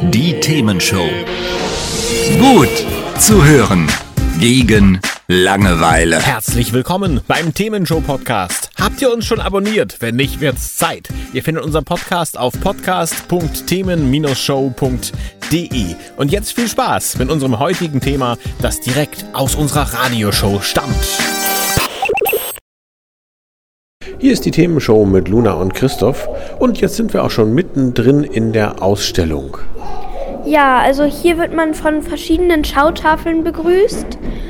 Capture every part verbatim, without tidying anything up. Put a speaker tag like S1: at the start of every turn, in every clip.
S1: Die Themenshow. Gut zu hören. Gegen Langeweile.
S2: Herzlich willkommen beim Themenshow-Podcast. Habt ihr uns schon abonniert? Wenn nicht, wird's Zeit. Ihr findet unseren Podcast auf podcast punkt themen show punkt de. Und jetzt viel Spaß mit unserem heutigen Thema, das direkt aus unserer Radioshow stammt.
S3: Hier ist die Themenshow mit Luna und Christoph und jetzt sind wir auch schon mittendrin in der Ausstellung.
S4: Ja, also hier wird man von verschiedenen Schautafeln begrüßt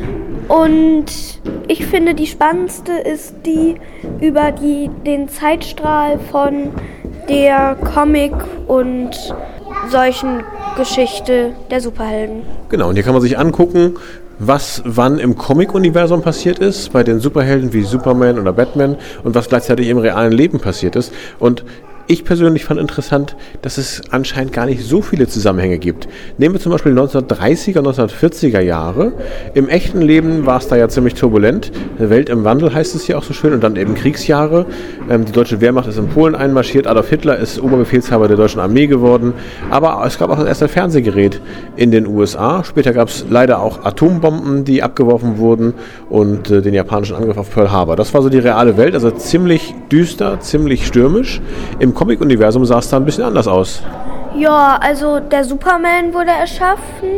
S4: und ich finde, die spannendste ist die über die, den Zeitstrahl von der Comic- und solchen Geschichte der Superhelden.
S3: Genau, und hier kann man sich angucken, was wann im Comic-Universum passiert ist, bei den Superhelden wie Superman oder Batman und was gleichzeitig im realen Leben passiert ist. Und ich persönlich fand interessant, dass es anscheinend gar nicht so viele Zusammenhänge gibt. Nehmen wir zum Beispiel neunzehnhundertdreißiger, neunzehnhundertvierziger Jahre. Im echten Leben war es da ja ziemlich turbulent. Welt im Wandel heißt es hier auch so schön. Und dann eben Kriegsjahre. Ähm, die deutsche Wehrmacht ist in Polen einmarschiert. Adolf Hitler ist Oberbefehlshaber der deutschen Armee geworden. Aber es gab auch das erste Fernsehgerät in den U S A. Später gab es leider auch Atombomben, die abgeworfen wurden und äh, den japanischen Angriff auf Pearl Harbor. Das war so die reale Welt. Also ziemlich düster, ziemlich stürmisch. Im Comic-Universum sah es da ein bisschen anders aus.
S4: Ja, also der Superman wurde erschaffen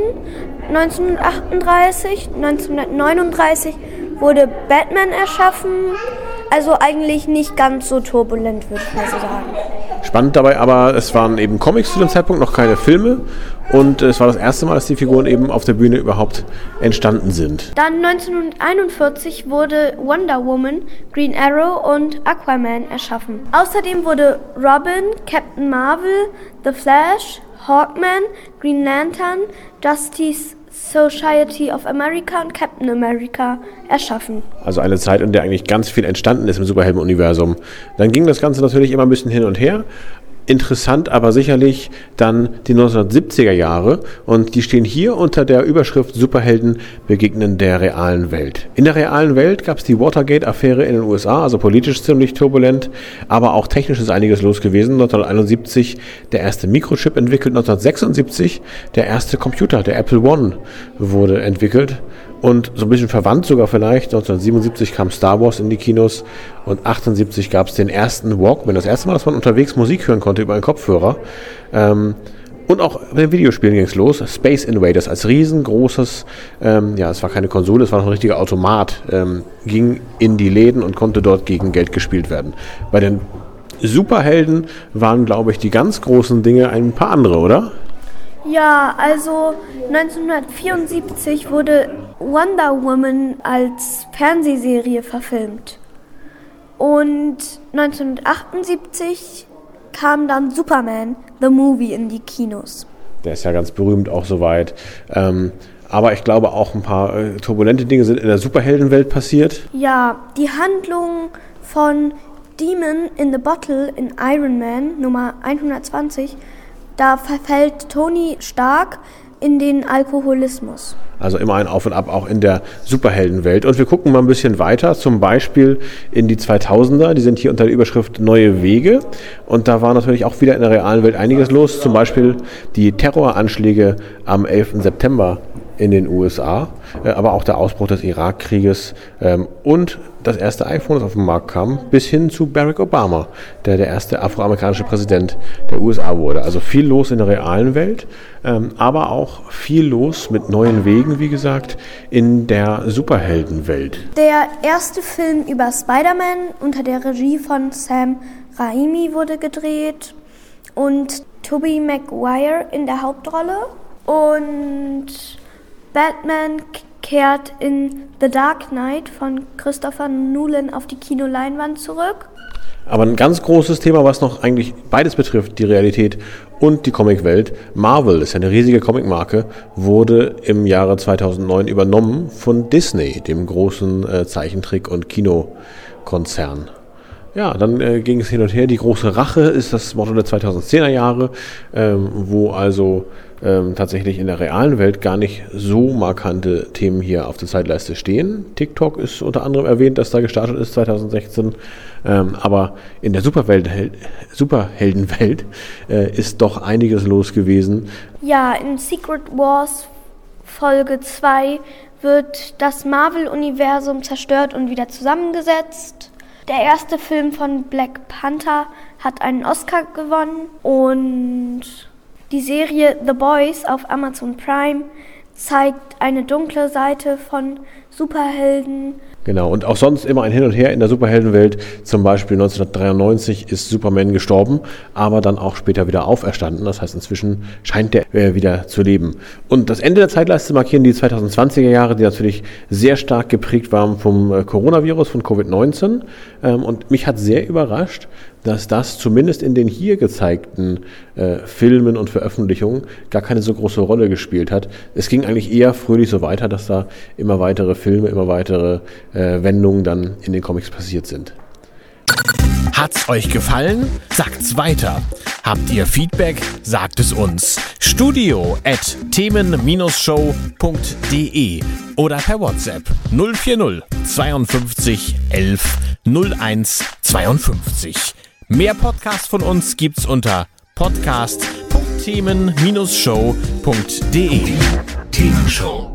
S4: neunzehnhundertachtunddreißig, neunzehnhundertneununddreißig wurde Batman erschaffen, also eigentlich nicht ganz so turbulent, würde ich mal so sagen.
S3: Spannend dabei aber, es waren eben Comics zu dem Zeitpunkt, noch keine Filme und es war das erste Mal, dass die Figuren eben auf der Bühne überhaupt entstanden sind.
S4: Dann neunzehnhunderteinundvierzig wurde Wonder Woman, Green Arrow und Aquaman erschaffen. Außerdem wurde Robin, Captain Marvel, The Flash, Hawkman, Green Lantern, Justice Society of America und Captain America erschaffen.
S3: Also eine Zeit, in der eigentlich ganz viel entstanden ist im Superhelden-Universum. Dann ging das Ganze natürlich immer ein bisschen hin und her. Interessant, aber sicherlich dann die neunzehnhundertsiebziger Jahre und die stehen hier unter der Überschrift Superhelden begegnen der realen Welt. In der realen Welt gab es die Watergate-Affäre in den U S A, also politisch ziemlich turbulent, aber auch technisch ist einiges los gewesen. neunzehnhunderteinundsiebzig der erste Mikrochip entwickelt, neunzehnhundertsechsundsiebzig der erste Computer, der Apple One, wurde entwickelt. Und so ein bisschen verwandt sogar vielleicht, neunzehnhundertsiebenundsiebzig kam Star Wars in die Kinos und achtundsiebzig gab es den ersten Walkman. Das erste Mal, dass man unterwegs Musik hören konnte über einen Kopfhörer. Ähm, und auch bei den Videospielen ging es los. Space Invaders als riesengroßes, ähm, ja, es war keine Konsole, es war noch ein richtiger Automat, ähm, ging in die Läden und konnte dort gegen Geld gespielt werden. Bei den Superhelden waren, glaube ich, die ganz großen Dinge ein paar andere, oder?
S4: Ja, also neunzehnhundertvierundsiebzig wurde Wonder Woman als Fernsehserie verfilmt. Und neunzehnhundertachtundsiebzig kam dann Superman, The Movie, in die Kinos.
S3: Der ist ja ganz berühmt auch soweit. Ähm, aber ich glaube auch ein paar äh, turbulente Dinge sind in der Superheldenwelt passiert.
S4: Ja, die Handlung von Demon in the Bottle in Iron Man Nummer hundertzwanzig, da verfällt Tony Stark in den Alkoholismus.
S3: Also immer ein Auf und Ab auch in der Superheldenwelt. Und wir gucken mal ein bisschen weiter, zum Beispiel in die zweitausender. Die sind hier unter der Überschrift Neue Wege. Und da war natürlich auch wieder in der realen Welt einiges los. Zum Beispiel die Terroranschläge am elften September in den U S A, aber auch der Ausbruch des Irakkrieges und das erste iPhone, das auf den Markt kam, bis hin zu Barack Obama, der der erste afroamerikanische Präsident der U S A wurde. Also viel los in der realen Welt, aber auch viel los mit neuen Wegen, wie gesagt, in der Superheldenwelt.
S4: Der erste Film über Spider-Man unter der Regie von Sam Raimi wurde gedreht und Tobey Maguire in der Hauptrolle. Und Batman kehrt in The Dark Knight von Christopher Nolan auf die Kinoleinwand zurück.
S3: Aber ein ganz großes Thema, was noch eigentlich beides betrifft, die Realität und die Comicwelt. Marvel ist ja eine riesige Comicmarke, wurde im Jahre zweitausendneun übernommen von Disney, dem großen äh, Zeichentrick- und Kinokonzern. Ja, dann äh, ging es hin und her. Die große Rache ist das Motto der zweitausendzehner Jahre, ähm, wo also ähm, tatsächlich in der realen Welt gar nicht so markante Themen hier auf der Zeitleiste stehen. TikTok ist unter anderem erwähnt, dass da gestartet ist zwanzig sechzehn. Ähm, aber in der Superwelt, Superheldenwelt äh, ist doch einiges los gewesen.
S4: Ja, in Secret Wars Folge zwei wird das Marvel-Universum zerstört und wieder zusammengesetzt. Der erste Film von Black Panther hat einen Oscar gewonnen und die Serie The Boys auf Amazon Prime zeigt eine dunkle Seite von Superhelden.
S3: Genau, und auch sonst immer ein Hin und Her in der Superheldenwelt. Zum Beispiel neunzehnhundertdreiundneunzig ist Superman gestorben, aber dann auch später wieder auferstanden. Das heißt, inzwischen scheint der äh, wieder zu leben. Und das Ende der Zeitleiste markieren die zweitausendzwanziger Jahre, die natürlich sehr stark geprägt waren vom äh, Coronavirus, von Covid neunzehn. Ähm, und mich hat sehr überrascht, dass das zumindest in den hier gezeigten äh, Filmen und Veröffentlichungen gar keine so große Rolle gespielt hat. Es ging eigentlich eher fröhlich so weiter, dass da immer weitere Filme, immer weitere äh, Wendungen dann in den Comics passiert sind.
S2: Hat's euch gefallen? Sagt's weiter. Habt ihr Feedback? Sagt es uns. Studio at themen show punkt de oder per WhatsApp null vier null zweiundfünfzig elf null eins zweiundfünfzig. Mehr Podcasts von uns gibt's unter podcast punkt themen show punkt de.
S1: Themenshow.